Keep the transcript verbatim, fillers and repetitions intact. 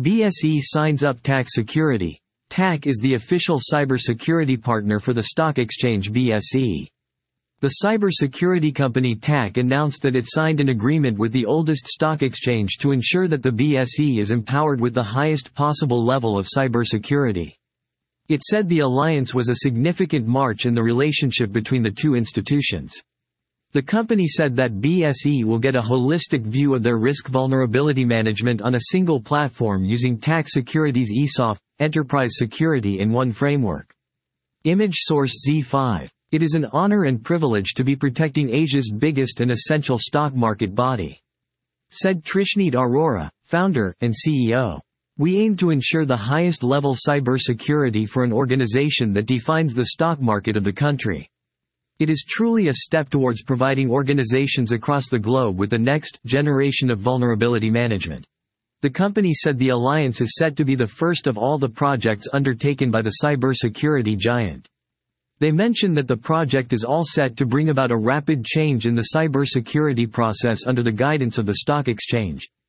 B S E signs up T A C Security. T A C is the official cybersecurity partner for the stock exchange B S E. The cybersecurity company T A C announced that it signed an agreement with the oldest stock exchange to ensure that the B S E is empowered with the highest possible level of cybersecurity. It said the alliance was a significant march in the relationship between the two institutions. The company said that B S E will get a holistic view of their risk vulnerability management on a single platform using T A C Security's E S O F, Enterprise Security in one framework. Image source Z five. It is an honor and privilege to be protecting Asia's biggest and essential stock market body, said Trishneet Arora, founder and C E O. We aim to ensure the highest level cybersecurity for an organization that defines the stock market of the country. It is truly a step towards providing organizations across the globe with the next generation of vulnerability management. The company said the alliance is set to be the first of all the projects undertaken by the cybersecurity giant. They mentioned that the project is all set to bring about a rapid change in the cybersecurity process under the guidance of the stock exchange.